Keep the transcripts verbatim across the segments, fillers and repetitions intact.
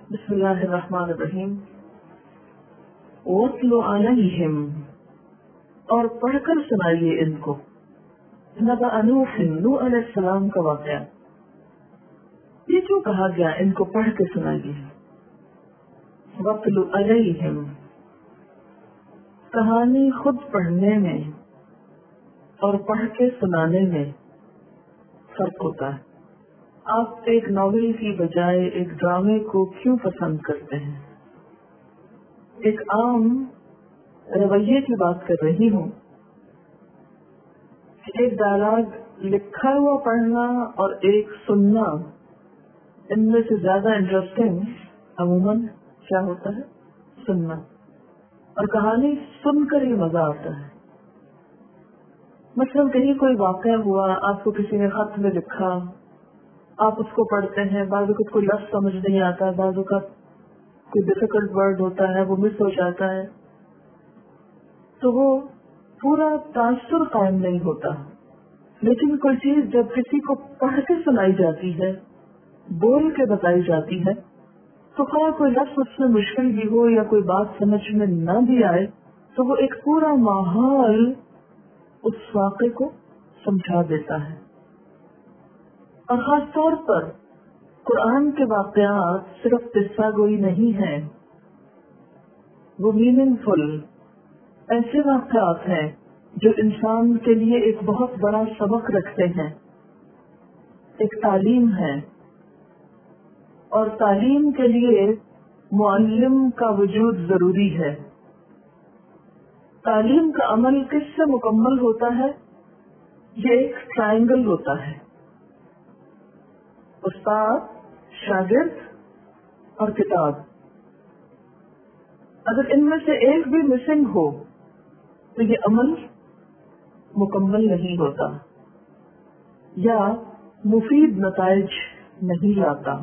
بسم اللہ الرحمن الرحیم. وَاتْلُ عَلَيْهِمْ، اور پڑھ کر سنائیے ان کو، نبأ نوح، نوح علیہ السلام کا واقعہ. یہ کیوں کہا گیا ان کو پڑھ کے سنائیے؟ وَاتْلُ عَلَيْهِمْ، کہانی خود پڑھنے میں اور پڑھ کے سنانے میں فرق ہوتا ہے. آپ ایک ناول کی بجائے ایک ڈرامے کو کیوں پسند کرتے ہیں؟ ایک عام رویے کی بات کر رہی ہوں. ایک ڈائلاگ لکھا ہوا پڑھنا اور ایک سننا، ان میں سے زیادہ انٹرسٹنگ عموماً کیا ہوتا ہے؟ سننا. اور کہانی سن کر ہی مزہ آتا ہے. مثلاً کہیں کوئی واقعہ ہوا، آپ کو کسی نے خط میں لکھا، آپ اس کو پڑھتے ہیں. بعض اوقات کوئی لفظ سمجھ نہیں آتا، بعض اوقات کوئی ڈیفیکلٹ ورڈ ہوتا ہے، وہ مس ہو جاتا ہے، تو وہ پورا تاثر قائم نہیں ہوتا. لیکن کوئی چیز جب کسی کو پڑھ کے سنائی جاتی ہے، بول کے بتائی جاتی ہے، تو خواہ کوئی لفظ اس میں مشکل بھی ہو یا کوئی بات سمجھ میں نہ بھی آئے، تو وہ ایک پورا ماحول اس واقعے کو سمجھا دیتا ہے. اور خاص طور پر قرآن کے واقعات صرف قصہ گوئی نہیں ہیں، وہ میننگ فل ایسے واقعات ہیں جو انسان کے لیے ایک بہت بڑا سبق رکھتے ہیں، ایک تعلیم ہے. اور تعلیم کے لیے معلم کا وجود ضروری ہے. تعلیم کا عمل کس سے مکمل ہوتا ہے؟ یہ ایک ٹرائنگل ہوتا ہے، استاد، شاگرد اور کتاب. اگر ان میں سے ایک بھی مسنگ ہو تو یہ عمل مکمل نہیں ہوتا یا مفید نتائج نہیں لاتا.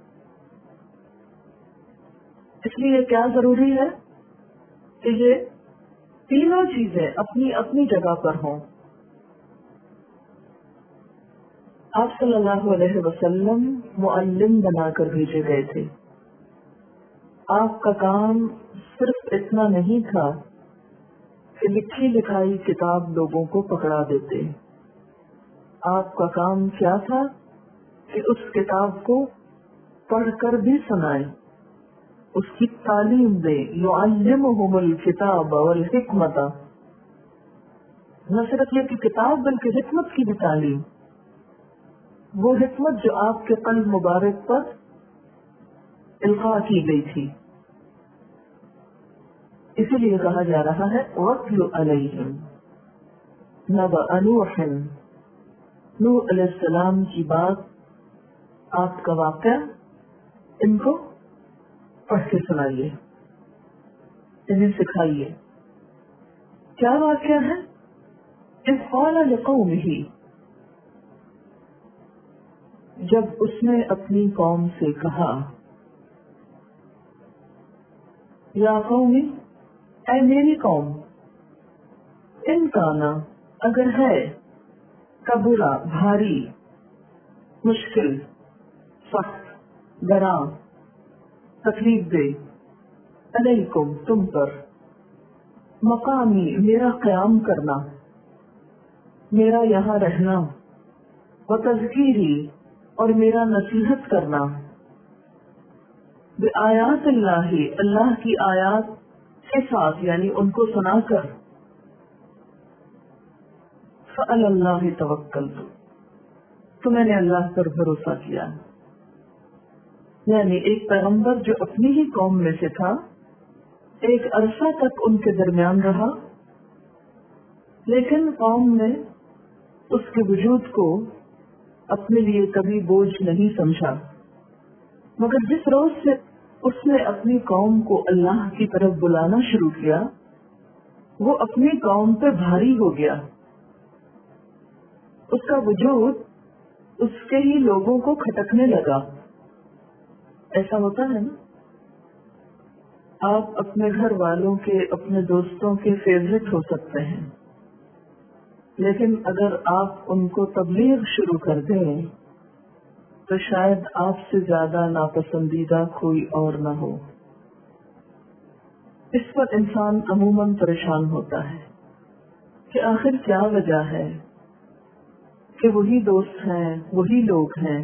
اس لیے کیا ضروری ہے کہ یہ تینوں چیزیں اپنی اپنی جگہ پر ہوں. آپ صلی اللہ علیہ وسلم معلم بنا کر بھیجے گئے تھے. آپ کا کام صرف اتنا نہیں تھا کہ لکھی لکھائی کتاب لوگوں کو پکڑا دیتے. آپ کا کام کیا تھا کہ اس کتاب کو پڑھ کر بھی سنائے، اس کی تعلیم دے. یعلمہم الکتاب والحکمت، نہ صرف یہ کہ کتاب بلکہ حکمت کی بھی تعلیم، وہ حکمت جو آپ کے قلب مبارک پر القاء کی گئی تھی. اسی لیے کہا جا رہا ہے وَاتْلُ عَلَيْهِمْ نَبَأَ نُوحٍ، نوح علیہ السلام کی بات، آپ کا واقعہ ان کو پڑھ کے سنائیے، انہیں سکھائیے. کیا واقعہ ہے؟ اذ قال لقومہ، جب اس نے اپنی قوم سے کہا، یا قومی، اے میری قوم، ان کانا، اگر ہے، کبرا، بھاری، مشکل، سخت، گراں، تکلیف دے، علیکم، تم پر، مقامی، میرا قیام کرنا، میرا یہاں رہنا، وتذکیری، اور میرا نصیحت کرنا، بآیات اللہ، اللہ کی آیات کے ساتھ، یعنی ان کو سنا کر، فعلی اللہ توکلت، تو میں نے اللہ پر بھروسہ کیا. یعنی ایک پیغمبر جو اپنی ہی قوم میں سے تھا، ایک عرصہ تک ان کے درمیان رہا، لیکن قوم نے اس کے وجود کو اپنے لیے کبھی بوجھ نہیں سمجھا. مگر جس روز سے اس نے اپنی قوم کو اللہ کی طرف بلانا شروع کیا، وہ اپنی قوم پہ بھاری ہو گیا. اس کا وجود اس کے ہی لوگوں کو کھٹکنے لگا. ایسا ہوتا ہے نا، آپ اپنے گھر والوں کے، اپنے دوستوں کے فیوریٹ ہو سکتے ہیں، لیکن اگر آپ ان کو تبلیغ شروع کر دیں تو شاید آپ سے زیادہ ناپسندیدہ کوئی اور نہ ہو۔ اس پر انسان عموماً پریشان ہوتا ہے کہ آخر کیا وجہ ہے کہ وہی دوست ہیں، وہی لوگ ہیں،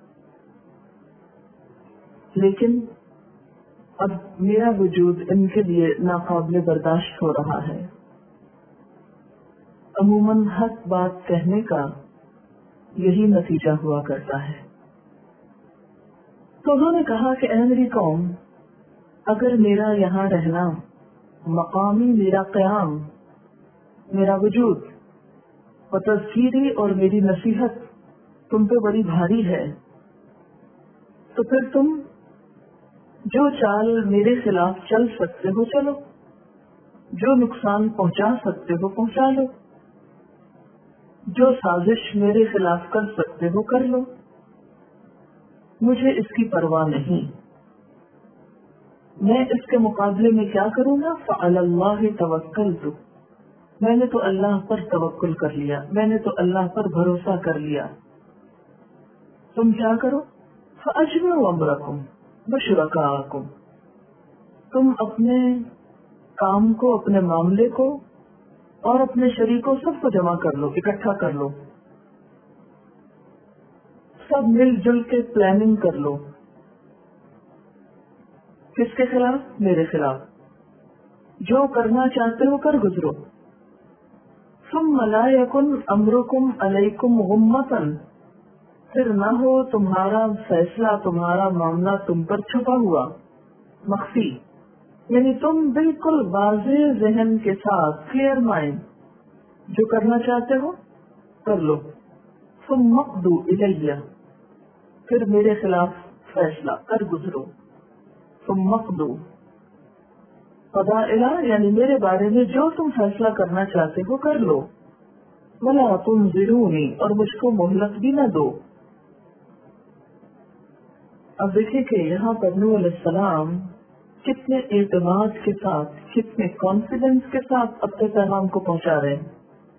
لیکن اب میرا وجود ان کے لیے ناقابل برداشت ہو رہا ہے۔ عموماً حق بات کہنے کا یہی نتیجہ ہوا کرتا ہے۔ تو انہوں نے کہا کہ اے میری قوم، اگر میرا یہاں رہنا، مقامی میرا قیام، میرا وجود و تذکیری اور میری نصیحت تم پہ بڑی بھاری ہے، تو پھر تم جو چال میرے خلاف چل سکتے ہو چلو، جو نقصان پہنچا سکتے ہو پہنچا لو، جو سازش میرے خلاف کر سکتے ہو کر لو، مجھے اس کی پرواہ نہیں۔ میں اس کے مقابلے میں کیا کروں گا؟ فعلی اللہ توکلت، میں نے تو اللہ پر توکل کر لیا، میں نے تو اللہ پر بھروسہ کر لیا۔ تم کیا کرو؟ فاجمعوا امرکم وشرکاءکم، تم اپنے کام کو، اپنے معاملے کو اور اپنے شریکوں سب کو جمع کر لو، اکٹھا کر لو، سب مل جل کے پلاننگ کر لو۔ کس کے خلاف؟ میرے خلاف۔ جو کرنا چاہتے ہو کر گزرو۔ ثم لا یکن امرکم علیکم غمۃ، پھر نہ ہو تمہارا فیصلہ، تمہارا معاملہ تم پر چھپا ہوا، مخفی، یعنی تم بالکل واضح ذہن کے ساتھ، کلیئر مائنڈ، جو کرنا چاہتے ہو کر لو۔ ثم اقضوا الی، پھر میرے خلاف فیصلہ کر گزرو۔ ثم اقضوا، قضاء الی یعنی میرے بارے میں جو تم فیصلہ کرنا چاہتے ہو کر لو۔ ولا تنظرونی، اور مجھ کو مہلت بھی نہ دو۔ اب دیکھیں کہ یہاں پر نوح علیہ السلام کتنے اعتماد کے ساتھ، کتنے کانفیڈنس کے ساتھ اپنے پیغام کو پہنچا رہے ہیں۔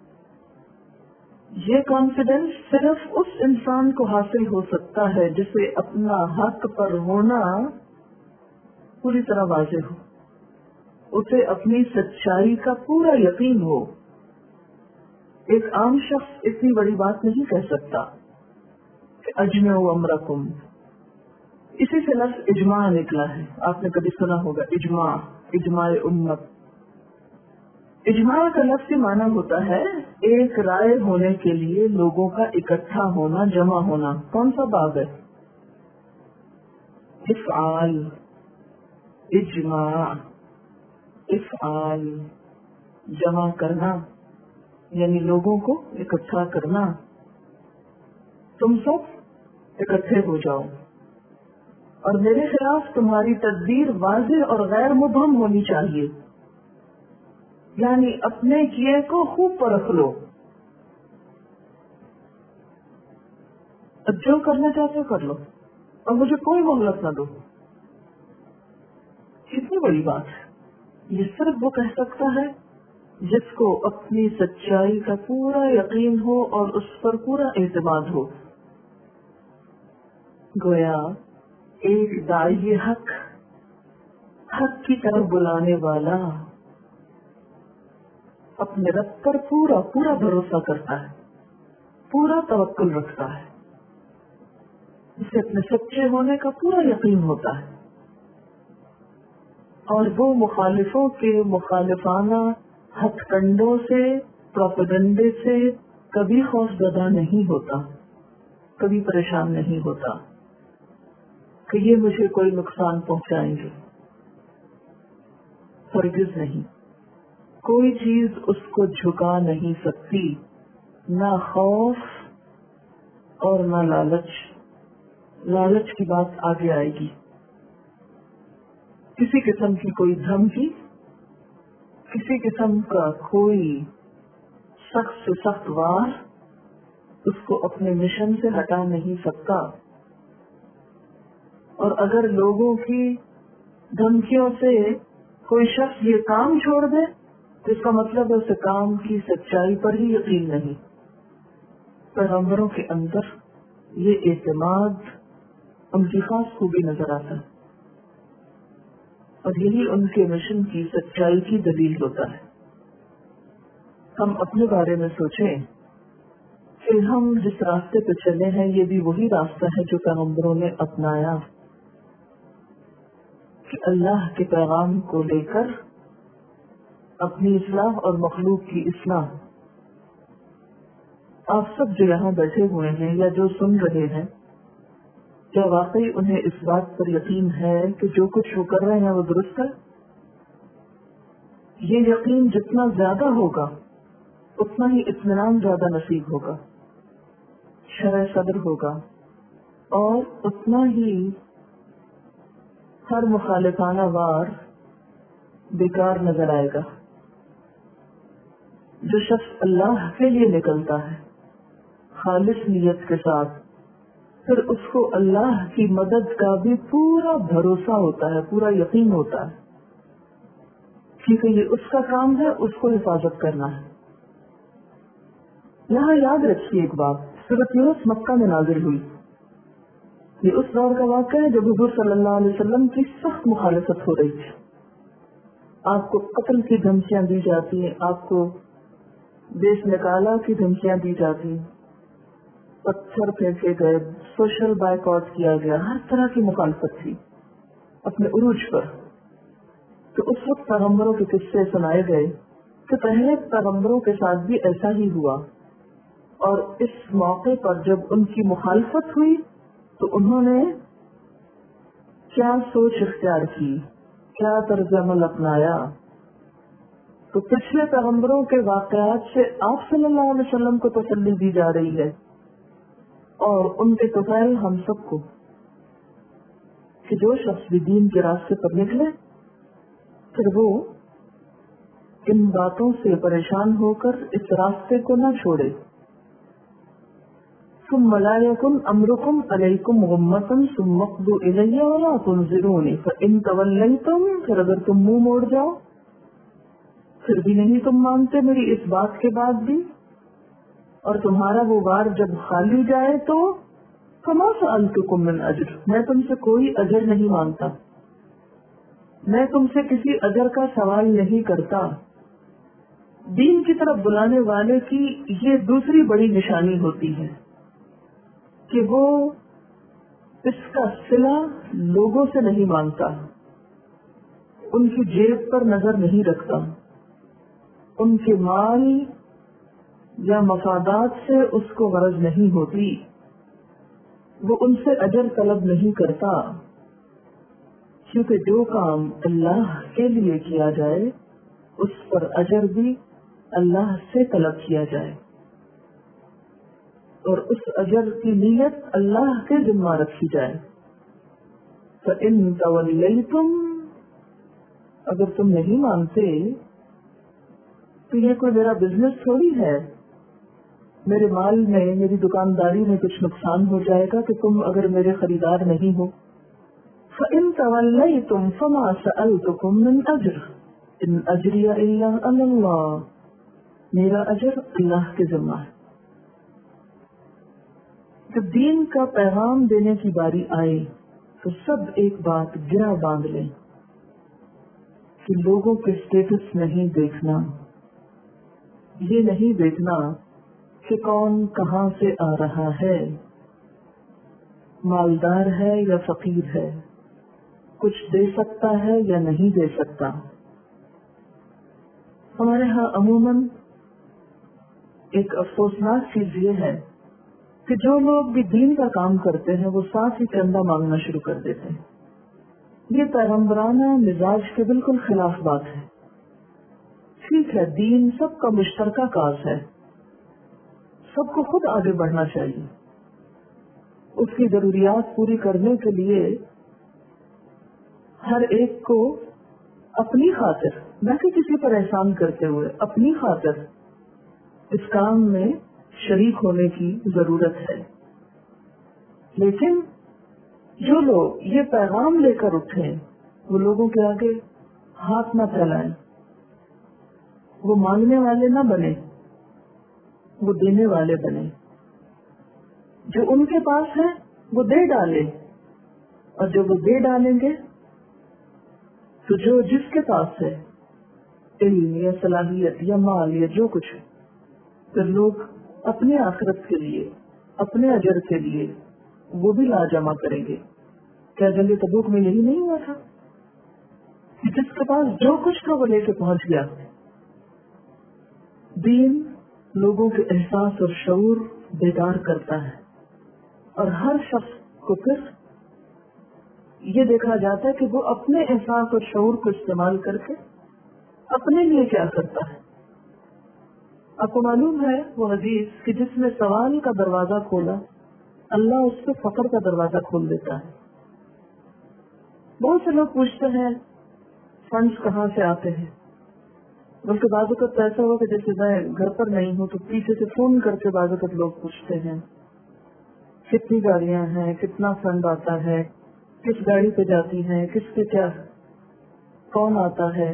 یہ کانفیڈنس صرف اس انسان کو حاصل ہو سکتا ہے جسے اپنا حق پر ہونا پوری طرح واضح ہو، اسے اپنی سچائی کا پورا یقین ہو۔ ایک عام شخص اتنی بڑی بات نہیں کہہ سکتا کہ اجمعوا امرکم، اسی سے لفظ اجماع نکلا ہے، آپ نے کبھی سنا ہوگا اجماع، اجماع امت۔ اجماع کا لفظ معنی ہوتا ہے ایک رائے ہونے کے لیے لوگوں کا اکٹھا ہونا، جمع ہونا۔ کون سا باب ہے؟ افعال، اجماع، افعال، جمع کرنا یعنی لوگوں کو اکٹھا کرنا۔ تم سب اکٹھے ہو جاؤ اور میرے خلاف تمہاری تدبیر واضح اور غیر مبہم ہونی چاہیے، یعنی اپنے کیے کو خوب پرکھ لو، جو کرنا چاہتے ہو کر لو اور مجھے کوئی مہلت نہ دو۔ کتنی بڑی بات ہے! یہ صرف وہ کہہ سکتا ہے جس کو اپنی سچائی کا پورا یقین ہو اور اس پر پورا اعتماد ہو۔ گویا ایک داعی حق، حق کی طرف بلانے والا اپنے رب پر پورا پورا بھروسہ کرتا ہے، پورا توکل رکھتا ہے، اسے اپنے سچے ہونے کا پورا یقین ہوتا ہے، اور وہ مخالفوں کے مخالفانہ ہتھ کنڈوں سے، پروپیگنڈے سے کبھی خوف زدہ نہیں ہوتا، کبھی پریشان نہیں ہوتا کہ یہ مجھے کوئی نقصان پہنچائیں گے۔ ہرگز نہیں، کوئی چیز اس کو جھکا نہیں سکتی، نہ خوف اور نہ لالچ۔ لالچ کی بات آگے آئے گی۔ کسی قسم کی کوئی دھمکی، کسی قسم کا کوئی سخت سے سخت وار اس کو اپنے مشن سے ہٹا نہیں سکتا، اور اگر لوگوں کی دھمکیوں سے کوئی شخص یہ کام چھوڑ دے تو اس کا مطلب ہے اسے کام کی سچائی پر ہی یقین نہیں۔ پیغمبروں کے اندر یہ اعتماد ان کی خاص خوبی نظر آتا ہے، اور یہی ان کے مشن کی سچائی کی دلیل ہوتا ہے۔ ہم اپنے بارے میں سوچیں کہ ہم جس راستے پہ چلے ہیں یہ بھی وہی راستہ ہے جو پیغمبروں نے اپنایا، کہ اللہ کے پیغام کو لے کر اپنی اصلاح اور مخلوق کی اصلاح۔ آپ سب جو یہاں بیٹھے ہوئے ہیں یا جو سن رہے ہیں، کیا واقعی انہیں اس بات پر یقین ہے کہ جو کچھ وہ کر رہے ہیں وہ درست ہے؟ یہ یقین جتنا زیادہ ہوگا اتنا ہی اطمینان زیادہ نصیب ہوگا، شرح صدر ہوگا، اور اتنا ہی ہر مخالفانہ وار بیکار نظر آئے گا۔ جو شخص اللہ کے لیے نکلتا ہے خالص نیت کے ساتھ، پھر اس کو اللہ کی مدد کا بھی پورا بھروسہ ہوتا ہے، پورا یقین ہوتا ہے، کیونکہ یہ اس کا کام ہے، اس کو حفاظت کرنا ہے۔ یہاں یاد رکھیے ایک بات، سورۃ یونس مکہ میں نازل ہوئی۔ یہ اس دور کا واقعہ ہے جب حضور صلی اللہ علیہ وسلم کی سخت مخالفت ہو رہی تھی۔ آپ کو قتل کی دھمکیاں دی جاتی ہیں، آپ کو دیش نکالا کی دھمکیاں دی جاتی، پتھر پھینکے گئے، سوشل بائیکاٹ کیا گیا، ہر طرح کی مخالفت تھی اپنے عروج پر۔ تو اس وقت پیغمبروں کے قصے سنائے گئے کہ پہلے پیغمبروں کے ساتھ بھی ایسا ہی ہوا، اور اس موقع پر جب ان کی مخالفت ہوئی تو انہوں نے کیا سوچ اختیار کی، کیا طرز عمل اپنایا۔ تو پچھلے پیغمبروں کے واقعات سے آپ صلی اللہ علیہ وسلم کو تسلی دی جا رہی ہے، اور ان کے توفیل ہم سب کو، کہ جو شخص بھی دین کے راستے پر نکلے پھر وہ ان باتوں سے پریشان ہو کر اس راستے کو نہ چھوڑے۔ ثم لا يكن امركم عليكم غمة ثم اقضوا الي ولا تنظروني فان توليتم، پھر اگر تم منہ موڑ جاؤ، پھر بھی نہیں تم مانتے میری اس بات کے بعد بھی، اور تمہارا وہ وار جب خالی جائے تو فما سألتكم من اجر، میں تم سے کوئی اجر نہیں مانگتا، میں تم سے کسی اجر کا سوال نہیں کرتا۔ دین کی طرف بلانے والے کی یہ دوسری بڑی نشانی ہوتی ہے کہ وہ اس کا صلہ لوگوں سے نہیں مانگتا، ان کی جیب پر نظر نہیں رکھتا، ان کے مال یا مفادات سے اس کو غرض نہیں ہوتی، وہ ان سے اجر طلب نہیں کرتا، کیونکہ جو کام اللہ کے لیے کیا جائے اس پر اجر بھی اللہ سے طلب کیا جائے، اور اس اجر کی نیت اللہ کے ذمہ رکھی جائے۔ فَإِن تَوَلَّيْتُمْ، اگر تم نہیں مانتے تو یہ کوئی میرا بزنس تھوڑی ہے، میرے مال میں، میری دکانداری میں کچھ نقصان ہو جائے گا کہ تم اگر میرے خریدار نہیں ہو۔ فَإِن تَوَلَّيْتُمْ فَمَا سَأَلْتُكُمْ مِنْ أَجْرٍ إِنْ أَجْرِيَ إِلَّا عَلَى اللَّهِ، میرا اجر اللہ کے ذمہ ہے۔ جب دین کا پیغام دینے کی باری آئے تو سب ایک بات گرا باندھ لیں کہ لوگوں کے سٹیٹس نہیں دیکھنا، یہ نہیں دیکھنا کہ کون کہاں سے آ رہا ہے، مالدار ہے یا فقیر ہے، کچھ دے سکتا ہے یا نہیں دے سکتا۔ ہمارے ہاں عموماً ایک افسوسناک چیز یہ ہے کہ جو لوگ بھی دین کا کام کرتے ہیں وہ ساتھ ہی چندہ مانگنا شروع کر دیتے ہیں۔ یہ پیغمبرانہ مزاج کے بالکل خلاف بات ہے۔ ٹھیک ہے، دین سب کا مشترکہ کاز ہے، سب کو خود آگے بڑھنا چاہیے، اس کی ضروریات پوری کرنے کے لیے ہر ایک کو اپنی خاطر، نہ کہ کسی پر احسان کرتے ہوئے، اپنی خاطر اس کام میں شریک ہونے کی ضرورت ہے۔ لیکن جو لوگ یہ پیغام لے کر اٹھے وہ لوگوں کے آگے ہاتھ نہ پھیلائیں، وہ مانگنے والے نہ بنے، وہ دینے والے بنے، جو ان کے پاس ہے وہ دے ڈالے، اور جب وہ دے ڈالیں گے تو جو جس کے پاس ہے علم یا صلاحیت یا مال یا جو کچھ ہے، پھر لوگ اپنے آخرت کے لیے، اپنے اجر کے لیے وہ بھی لا جمع کریں گے. کیا جنگ تبوک میں یہی نہیں ہوا تھا کہ جس کے پاس جو کچھ تھا وہ لے کے پہنچ گیا؟ دین لوگوں کے احساس اور شعور بیدار کرتا ہے، اور ہر شخص کو پھر یہ دیکھا جاتا ہے کہ وہ اپنے احساس اور شعور کو استعمال کر کے اپنے لیے کیا کرتا ہے. آپ کو معلوم ہے وہ حدیث کہ جس نے سوال کا دروازہ کھولا اللہ اس پہ فقر کا دروازہ کھول دیتا ہے. بہت سے لوگ پوچھتے ہیں فنڈز کہاں سے آتے ہیں، بلکہ بعض اوقات ایسا ہو کہ جیسے میں گھر پر نہیں ہوں تو پیچھے سے فون کر کے بعض اوقات لوگ پوچھتے ہیں کتنی گاڑیاں ہیں، کتنا فنڈ آتا ہے، کس گاڑی پہ جاتی ہیں، کس پہ کیا، کون آتا ہے.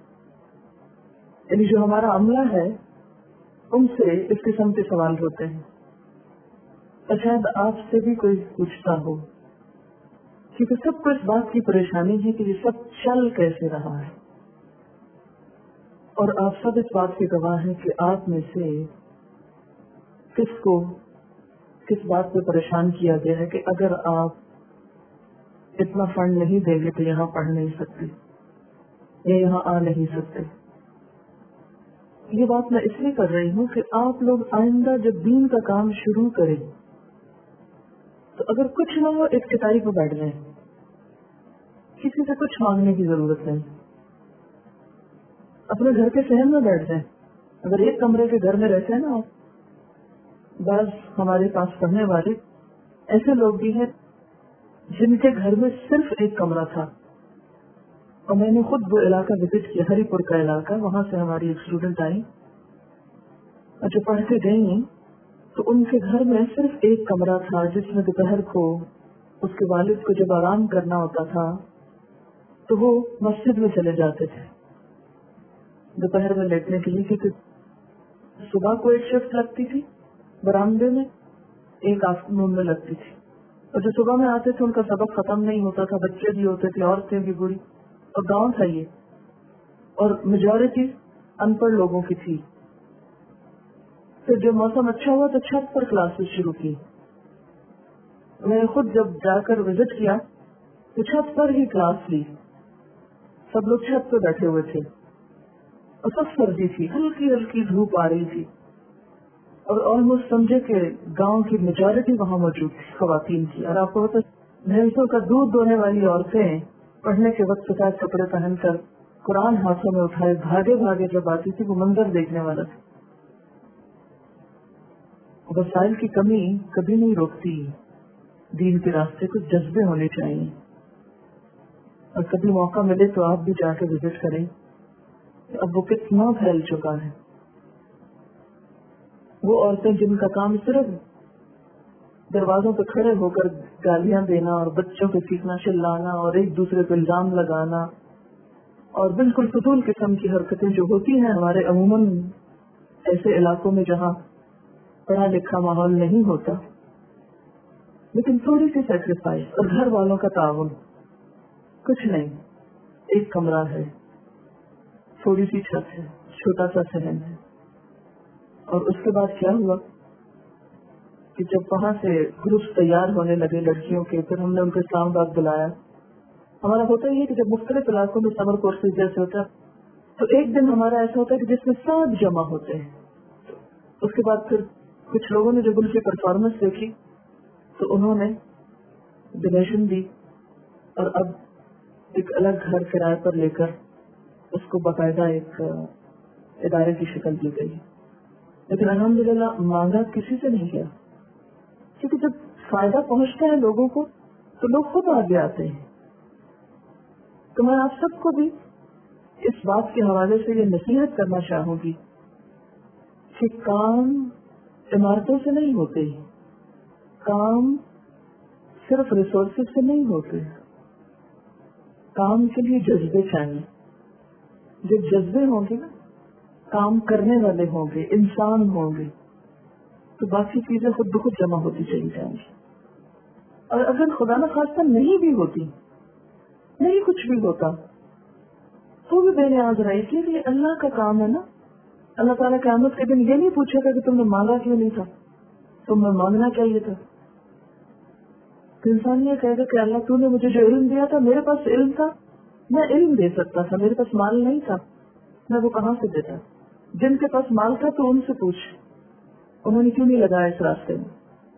یعنی جو ہمارا عملہ ہے ان سے اس قسم کے سوال ہوتے ہیں. اور شاید آپ سے بھی کوئی پوچھتا ہو، کیونکہ سب کو اس بات کی پریشانی ہے کہ یہ سب چل کیسے رہا ہے. اور آپ سب اس بات کے گواہ ہیں کہ آپ میں سے کس کو کس بات پہ پریشان کیا گیا ہے کہ اگر آپ اتنا فنڈ نہیں دیں گے تو یہاں پڑھ نہیں سکتے یا یہاں آ نہیں سکتے. یہ بات میں اس لیے کر رہی ہوں کہ آپ لوگ آئندہ جب دین کا کام شروع کریں تو اگر کچھ نہ ہو ایک چٹائی پہ بیٹھ جائیں، کسی سے کچھ مانگنے کی ضرورت نہیں، اپنے گھر کے صحن میں بیٹھ جائیں. اگر ایک کمرے کے گھر میں رہتے ہیں نا آپ، بعض ہمارے پاس پڑھنے والے ایسے لوگ بھی ہیں جن کے گھر میں صرف ایک کمرہ تھا، اور میں نے خود وہ علاقہ وزٹ کیا، ہری پور کا علاقہ. وہاں سے ہماری ایک اسٹوڈنٹ آئی اور جو پڑھ کے گئی تو ان کے گھر میں صرف ایک کمرہ تھا جس میں دوپہر کو اس کے والد کو جب آرام کرنا ہوتا تھا تو وہ مسجد میں چلے جاتے تھے دوپہر میں لیٹنے کے لیے، کیونکہ صبح کو ایک شفٹ لگتی تھی برآمدے میں، ایک آفٹرنون میں لگتی تھی، اور جو صبح میں آتے تھے ان کا سبق ختم نہیں ہوتا تھا، بچے بھی ہوتے تھے، عورتیں بھی بوڑھی، اور گاؤں تھا یہ، اور میجورٹی ان پڑھ لوگوں کی تھی. پھر جب موسم اچھا ہوا تو چھت پر کلاسز شروع کی. میں نے خود جب جا کر وزٹ کیا تو چھت پر ہی کلاس لی، سب لوگ چھت پہ بیٹھے ہوئے تھے اور سب سردی تھی، ہلکی ہلکی دھوپ آ رہی تھی، اور آلموسٹ سمجھے کہ گاؤں کی میجورٹی وہاں موجود تھی، خواتین تھی. اور آپ کو پتا بھینسوں کا دودھ دونے والی عورتیں پڑھنے کے وقت سفید کپڑے پہن کر قرآن ہاتھوں میں اٹھائے بھاگے بھاگے جب آتی تھی، وہ منظر دیکھنے والا تھا. وسائل کی کمی کبھی نہیں روکتی دین کے راستے، کچھ جذبے ہونے چاہیے. اور کبھی موقع ملے تو آپ بھی جا کے وزٹ کریں. اب وہ کتنا پھیل چکا ہے. وہ عورتیں جن کا کام صرف دروازوں پہ کھڑے ہو کر گالیاں دینا اور بچوں کو سیکھنا چلانا اور ایک دوسرے پہ الزام لگانا اور بالکل فضول قسم کی حرکتیں جو ہوتی ہیں ہمارے عموماً ایسے علاقوں میں جہاں پڑھا لکھا ماحول نہیں ہوتا، لیکن تھوڑی سی سیکریفائس اور گھر والوں کا تعاون. کچھ نہیں، ایک کمرہ ہے، تھوڑی سی چھت ہے، چھوٹا سا صحن ہے. اور اس کے بعد کیا ہوا کہ جب وہاں سے گروپ تیار ہونے لگے لڑکیوں کے، پھر ہم نے ان کو اسلام آباد بلایا. ہمارا ہوتا ہی ہے کہ جب مختلف علاقوں میں سمر کورسز جیسے ہوتا ہے تو ایک دن ہمارا ایسا ہوتا ہے کہ جس میں سب جمع ہوتے ہیں. اس کے بعد پھر کچھ لوگوں نے جب ان کی پرفارمنس دیکھی تو انہوں نے ڈونیشن دی، اور اب ایک الگ گھر کرائے پر لے کر اس کو باقاعدہ ایک ادارے کی شکل دی گئی. لیکن الحمدللہ مانگا کسی سے نہیں کیا، کیونکہ جب فائدہ پہنچتا ہے لوگوں کو تو لوگ خود آگے آتے ہیں. تو میں آپ سب کو بھی اس بات کے حوالے سے یہ نصیحت کرنا چاہوں گی کہ کام عمارتوں سے نہیں ہوتے، کام صرف ریسورسز سے نہیں ہوتے. کام کے لیے جذبے چاہیے. جب جذبے ہوں گے نا، کام کرنے والے ہوں گے، انسان ہوں گے، تو باقی چیزیں خود بخود جمع ہوتی چلی جائیں گی. اور اگر خدا نہ خواستہ نہیں بھی ہوتی، نہیں کچھ بھی ہوتا، تو بھی بے نیاز رہے، اس لیے اللہ کا کام ہے نا. اللہ تعالیٰ قیامت کے دن یہ نہیں پوچھے گا کہ تم نے مانگا کیوں نہیں تھا، تم نے مانگنا چاہیے تھا. تو انسان یہ کہے گا کہ اللہ تو نے مجھے جو علم دیا تھا، میرے پاس علم تھا، میں علم دے سکتا تھا، میرے پاس مال نہیں تھا، میں وہ کہاں سے دیتا. جن کے پاس مال تھا تو ان سے پوچھ، انہوں نے کیوں نہیں لگایا اس راستے میں.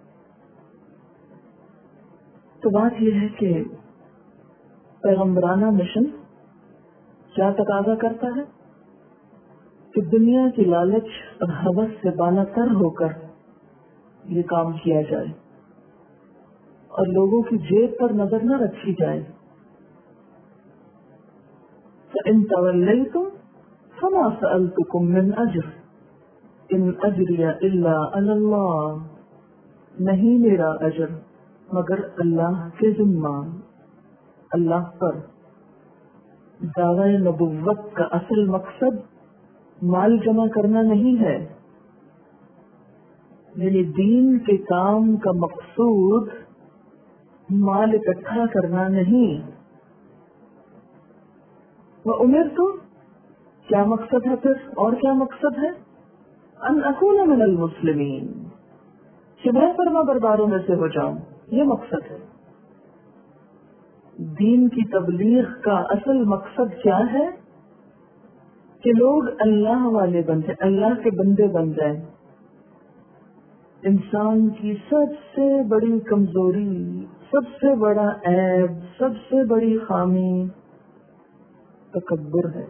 تو بات یہ ہے کہ پیغمبرانہ مشن کیا تقاضا کرتا ہے کہ دنیا کی لالچ اور ہوس سے بالا تر ہو کر یہ کام کیا جائے اور لوگوں کی جیب پر نظر نہ رکھی جائے. فَإِن تَوَلَّيْتُمْ فَمَا سَأَلْتُكُم مِّنْ أَجْرٍ إِنْ أَجْرِيَ إِلَّا عَلَى اللَّهِ، نہیں میرا اجر مگر اللہ کے ذمہ، اللہ پر. دعوی نبوت کا اصل مقصد مال جمع کرنا نہیں ہے، یعنی دین کے کام کا مقصود مال اکٹھا کرنا نہیں. وَأُمِرْتُ، کیا مقصد ہے پھر، اور کیا مقصد ہے؟ ان اکون من المسلمین، کہ میں فرما برداروں میں سے ہو جاؤں، یہ مقصد ہے. دین کی تبلیغ کا اصل مقصد کیا ہے؟ کہ لوگ اللہ والے بن جائیں، اللہ کے بندے بن جائیں. انسان کی سب سے بڑی کمزوری، سب سے بڑا عیب، سب سے بڑی خامی تکبر ہے.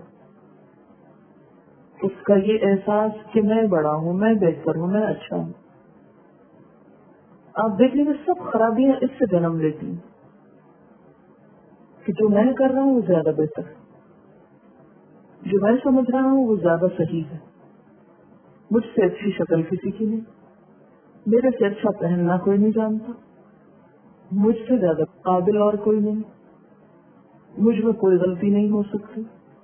اس کا یہ احساس کہ میں بڑا ہوں، میں بہتر ہوں، میں اچھا ہوں. آپ دیکھ لیجیے سب خرابیاں اس سے جنم لیتی ہیں کہ جو میں کر رہا ہوں وہ زیادہ بہتر ہے، جو میں سمجھ رہا ہوں وہ زیادہ صحیح ہے، مجھ سے اچھی شکل کسی کی نہیں، میرے سے اچھا پہننا کوئی نہیں جانتا، مجھ سے زیادہ قابل اور کوئی نہیں، مجھ میں کوئی غلطی نہیں ہو سکتی.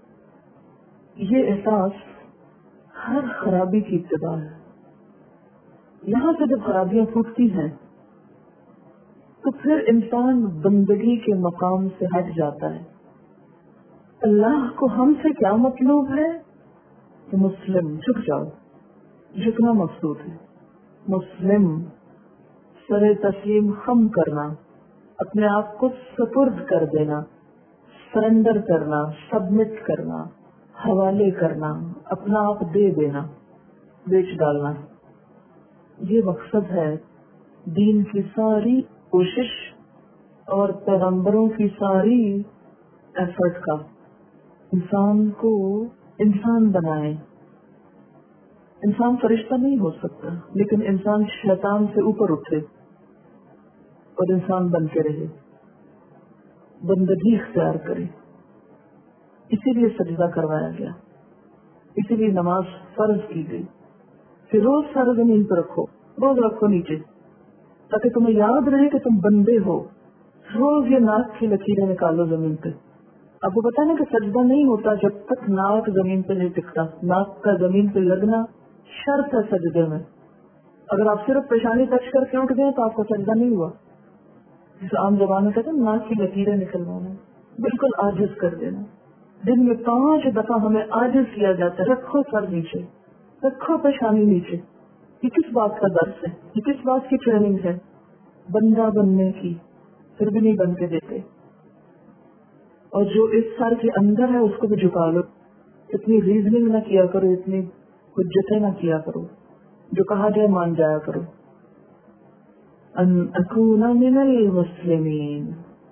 یہ احساس ہر خرابی کی ابتدا ہے. یہاں سے جب خرابیاں پھوٹتی ہیں تو پھر انسان بندگی کے مقام سے ہٹ جاتا ہے. اللہ کو ہم سے کیا مطلوب ہے کہ مسلم جھک جاؤ، جھکنا مقصود ہے. مسلم سر تسلیم خم کرنا، اپنے آپ کو سپرد کر دینا، سرنڈر کرنا، سبمٹ کرنا، حوالے کرنا، اپنا آپ دے دینا، بیچ ڈالنا. یہ مقصد ہے دین کی ساری کوشش اور پیغمبروں کی ساری ایفرٹ کا. انسان کو انسان بنائے. انسان فرشتہ نہیں ہو سکتا، لیکن انسان شیطان سے اوپر اٹھے اور انسان بن کے رہے، بندگی اختیار کرے. اسی لیے سجدہ کروایا گیا، اسی لیے نماز فرض کی گئی کہ روز سارے زمین پر رکھو، روز رکھو نیچے، تاکہ تمہیں یاد رہے کہ تم بندے ہو. روز یہ ناک کی لکیریں نکالو زمین پہ. آپ کو پتا نا کہ سجدہ نہیں ہوتا جب تک ناک زمین پہ نہیں ٹکتا. ناک کا زمین پہ لگنا شرط ہے سجدے میں. اگر آپ صرف پیشانی ٹچ کر کے اٹھ گئے تو آپ کا سجدہ نہیں ہوا. جس عام زبان میں کہتے ہیں ناک کی لکیریں نکلوانا، بالکل عاجز کر دینا. دن میں پانچ دفعہ ہمیں عاجز کیا جاتا ہے. رکھو سر نیچے، رکھو پیشانی نیچے. یہ کس بات کا درس ہے؟ یہ کس بات کی ٹریننگ ہے؟ بندہ بننے کی. پھر بھی نہیں بن کے دیتے. اور جو اس سر کے اندر ہے اس کو بھی جھکا لو. اتنی ریزننگ نہ کیا کرو، اتنی حجتیں نہ کیا کرو، جو کہا جائے مان جایا کرو. ان اکون من المسلمین.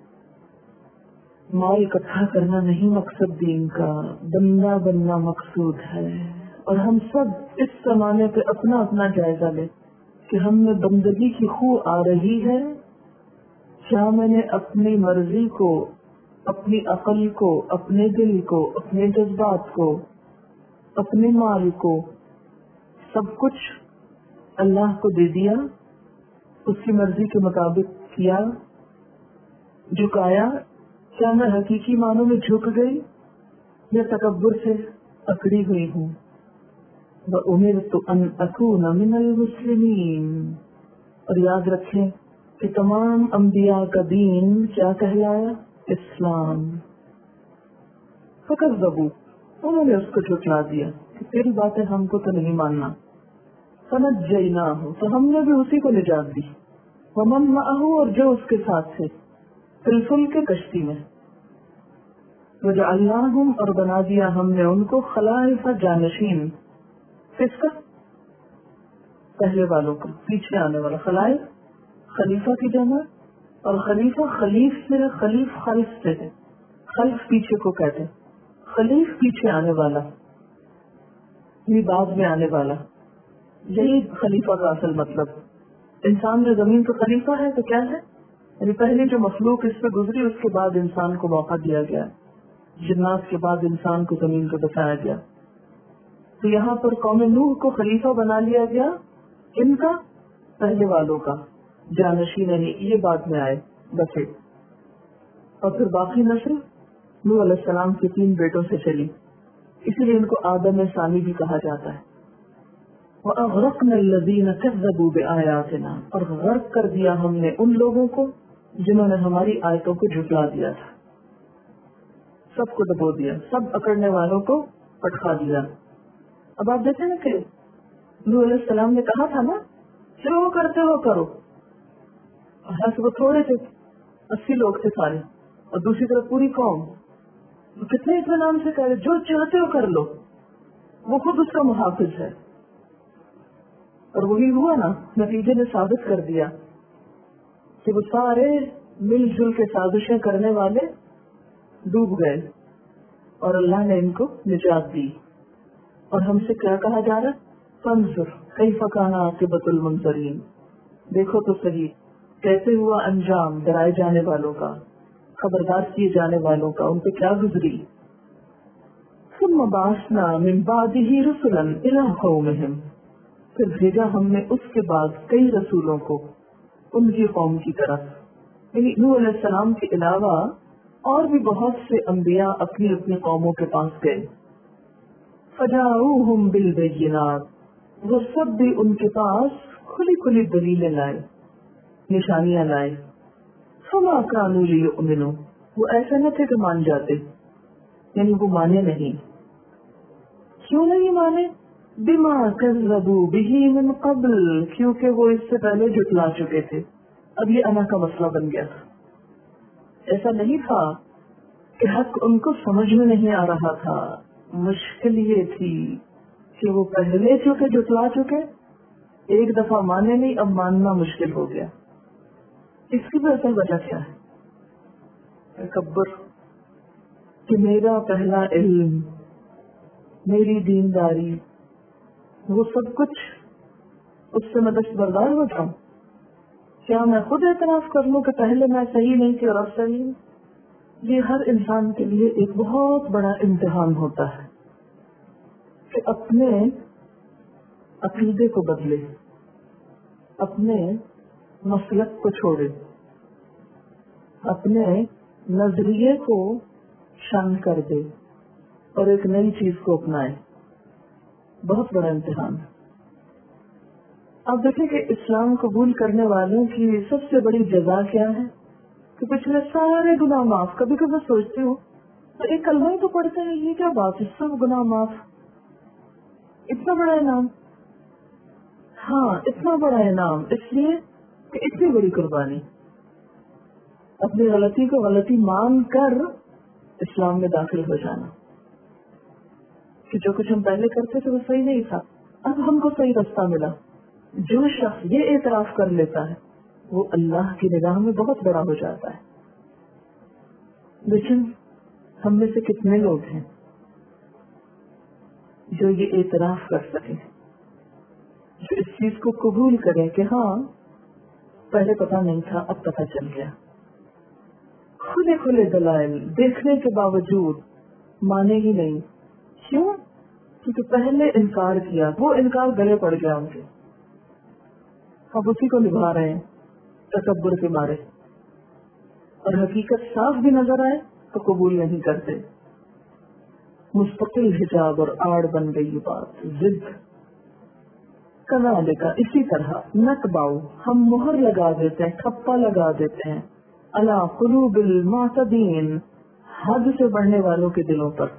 مال اکٹھا کرنا نہیں مقصد دین کا، بندہ بننا مقصود ہے. اور ہم سب اس زمانے پہ اپنا اپنا جائزہ لیں کہ ہم میں بندگی کی خو آ رہی ہے. کیا میں نے اپنی مرضی کو، اپنی عقل کو، اپنے دل کو، اپنے جذبات کو، اپنے مال کو، سب کچھ اللہ کو دے دیا، اس کی مرضی کے مطابق کیا، جھکایا؟ کیا میں حقیقی معنوں میں جھک گئی یا تکبر سے اکڑی ہوئی ہوں؟ وَأُمِرْتُ أَنْ أَكُونَ مِنَ الْمُسْلِمِينَ. اور یاد رکھیں کہ تمام انبیاء کا دین کیا کہلایا؟ اسلام. فکذبوا، انہوں نے اس کو جھٹلا دیا کہ تیری باتیں ہم کو تو نہیں ماننا. فنجیناہ، تو ہم نے بھی اسی کو نجات دی. ومن معہ، اور جو اس کے ساتھ تھے، فی الفلک، کشتی میں. وجعلناہم، اور بنا دیا ہم نے ان کو خلائف، جانشین. کس کا؟ پہلے والوں کا، پیچھے آنے والا. خلائف خلیفہ کی جمع، اور خلیفہ خلیف سے خلیف خلف سے ہے. خلف پیچھے کو کہتے ہیں، خلیف پیچھے آنے والا، یہ بعد میں آنے والا. یہی خلیفہ کا اصل مطلب. انسان جو زمین کا خلیفہ ہے تو کیا ہے؟ یعنی پہلے جو مخلوق اس پہ گزری اس کے بعد انسان کو موقع دیا گیا. جنات کے بعد انسان کو زمین کو بتایا گیا. تو یہاں پر قوم نوح کو خلیفہ بنا لیا گیا. ان کا؟ پہلے والوں کا. جانشین یعنی یہ بعد میں آئے بسے. اور پھر باقی نسل نوح علیہ السلام کے تین بیٹوں سے چلی، اسی لیے ان کو آدم ثانی بھی کہا جاتا ہے. وَأَغْرَقْنَا الَّذِينَ كَذَّبُوا بِآيَاتِنَا، اور غرق کر دیا ہم نے ان لوگوں کو جنہوں نے ہماری آیتوں کو جھٹلا دیا تھا. سب کو ڈبو دیا، سب اکڑنے والوں کو پٹخا دیا. اب آپ دیکھیں نا کہ نوح علیہ السلام نے کہا تھا نا جو کرتے ہو کرو. حالانکہ وہ تھوڑے تھے، اسی لوگ تھے سارے، اور دوسری طرف پوری قوم. کتنے اطمینان سے کہہ رہے جو چاہتے ہو کر لو. وہ خود اس کا محافظ ہے. اور وہی ہوا نا، نتیجے نے ثابت کر دیا کہ وہ سارے مل جل کے سازشیں کرنے والے ڈوب گئے، اور اللہ نے ان کو نجات دی. اور ہم سے کیا کہا جا رہا؟ فانظر کیف کان عاقبۃ المنذرین، دیکھو تو صحیح کیسے ہوا انجام ڈرائے جانے والوں کا، خبردار کیے جانے والوں کا، ان پہ کیا گزری. ثم بعثنا من بعدہ رسلا الی قومہم، پھر بھیجا ہم نے اس کے بعد کئی رسولوں کو ان کی قوم کی طرف. یعنی نوح علیہ السلام کے علاوہ اور بھی بہت سے انبیاء اپنی اپنی قوموں کے پاس گئے. فجاؤہم بالبینات، وہ سب بھی ان کے پاس کھلی کھلی دلیلیں لائے، نشانیاں لائے. فما کانوا لیؤمنوا، وہ ایسے نہ تھے کہ مان جاتے، یعنی وہ مانے نہیں. کیوں نہیں مانے؟ بما کذبوا بہ من قبل، کیونکہ وہ اس سے پہلے جھٹلا چکے تھے. اب یہ انا کا مسئلہ بن گیا تھا. ایسا نہیں تھا کہ حق ان کو سمجھ میں نہیں آ رہا تھا، مشکل یہ تھی کہ وہ پہلے چکے جھٹلا چکے، ایک دفعہ مانے نہیں، اب ماننا مشکل ہو گیا. اس کی بھی اصل وجہ کیا ہے؟ تکبر، کہ میرا پہلا علم، میری دینداری، وہ سب کچھ اس سے میں دستبردار ہو جاؤں. کیا میں خود اعتراف کر لوں کہ پہلے میں صحیح نہیں تھی اور اب صحیح ہوں؟ یہ ہر انسان کے لیے ایک بہت بڑا امتحان ہوتا ہے کہ اپنے عقیدے کو بدلے، اپنے مسلک کو چھوڑے، اپنے نظریے کو شان کر دے اور ایک نئی چیز کو اپنائے. بہت بڑا امتحان. آپ دیکھیں کہ اسلام قبول کرنے والوں کی سب سے بڑی جزا کیا ہے کہ پچھلے سارے گناہ معاف. کبھی کبھی سوچتی ہوں تو ایک کلمہ ہی تو پڑھتے ہیں، یہ کیا بات ہے، سب گناہ معاف، اتنا بڑا انعام. ہاں اتنا بڑا انعام اس لیے کہ اتنی بڑی قربانی، اپنی غلطی کو غلطی مان کر اسلام میں داخل ہو جانا. کہ جو کچھ ہم پہلے کرتے تھے وہ صحیح نہیں تھا، اب ہم کو صحیح رستہ ملا. جو شخص یہ اعتراف کر لیتا ہے وہ اللہ کی نگاہ میں بہت بڑا ہو جاتا ہے. لیکن ہم میں سے کتنے لوگ ہیں جو یہ اعتراف کر سکیں، جو اس چیز کو قبول کریں کہ ہاں پہلے پتہ نہیں تھا اب پتہ چل گیا. کھلے کھلے دلائل دیکھنے کے باوجود مانے ہی نہیں. کیوں؟ کیونکہ پہلے انکار کیا، وہ انکار گلے پڑ گیا ان کے، اب اسی کو نبھا رہے ہیں تکبر کے مارے. اور حقیقت صاف بھی نظر آئے تو قبول نہیں کرتے. مستقل حجاب اور آڑ بن گئی بات، ضد. कज़ालिका इसी तरह नतबाउ हम मुहर लगा देते हैं, ठप्पा लगा देते हैं, अला कुलूबिल मुअतदीन हद से बढ़ने वालों के दिलों पर।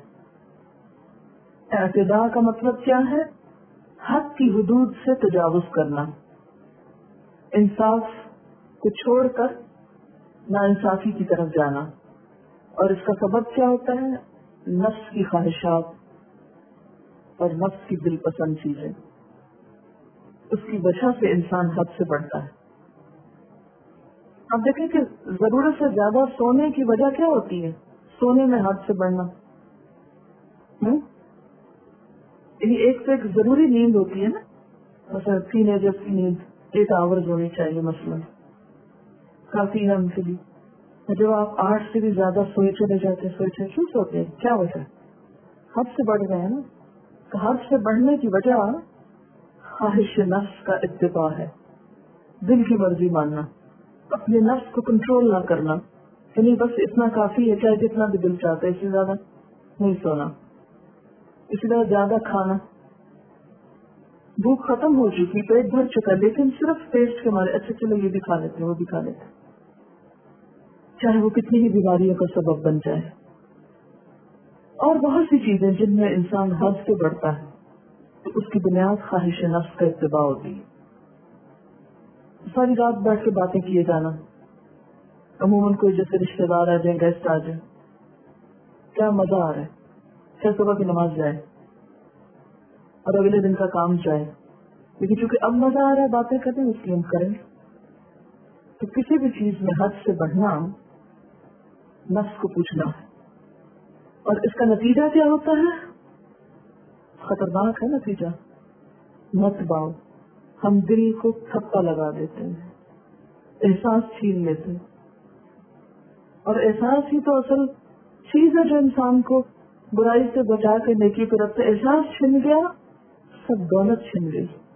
एतदा का मतलब क्या है? हद की हुदूद से तजावुज करना, इंसाफ को छोड़कर नाइंसाफी की तरफ जाना। और इसका सबब क्या होता है? नफ्स की ख्वाहिशात और नफ्स की दिलपसंद चीजें, उसकी वजह से इंसान हद से बढ़ता है। आप देखें कि जरूरत से ज्यादा सोने की वजह क्या होती है? सोने में हद से बढ़ना। हम्म ये एक तो एक जरूरी नींद होती है ना, मतलब टीनेजर्स की नींद एट आवर्स होनी चाहिए मसलन, काफी है उनके लिए। जब आप आठ से भी ज्यादा सोए चले जाते हैं, सोए चले क्यों सोते हैं? क्या वजह? हद से बढ़ गए हैं ना। तो हद से बढ़ने की वजह ख्वाहिश नफ्स का इत्तिबा है, दिल की मर्जी मानना, अपने नफ्स को कंट्रोल ना करना। यानी बस इतना काफी है, चाहे जितना भी दिल चाहता है, इससे ज्यादा नहीं सोना, इससे ज्यादा ज्यादा खाना। भूख खत्म हो चुकी, पेट भर चुका, लेकिन सिर्फ टेस्ट के मारे अच्छा चलो ये भी खा लेते, वो भी खा लेते, चाहे वो कितनी ही बीमारियों का सबब बन जाए। और बहुत सी चीजें जिनमें इंसान हद से बढ़ता है, तो उसकी बुनियाद ख्वाहिश नफ्स का इत्तिबा होती है। सारी रात बैठ के बातें किए जाना, अमूमन कोई जैसे रिश्तेदार आ जाए, गेस्ट आ जाए, क्या मजा आ रहा है, क्या सुबह की नमाज जाए और अगले दिन का काम जाए, लेकिन चूंकि अब मजा आ रहा है बातें करने, इसलिए हम करें। तो किसी भी चीज में हद से बढ़ना नफ्स को पूछना है, और इसका नतीजा क्या होता है? खतरनाक है नतीजा। मतबाउ हम दिल को थप्पा लगा देते हैं, एहसास छीन लेते हैं। और एहसास ही तो असल चीज है जो इंसान को बुराई से बचा कर नेकी पर रखते। एहसास छिन गया, सब दौलत छिन गई।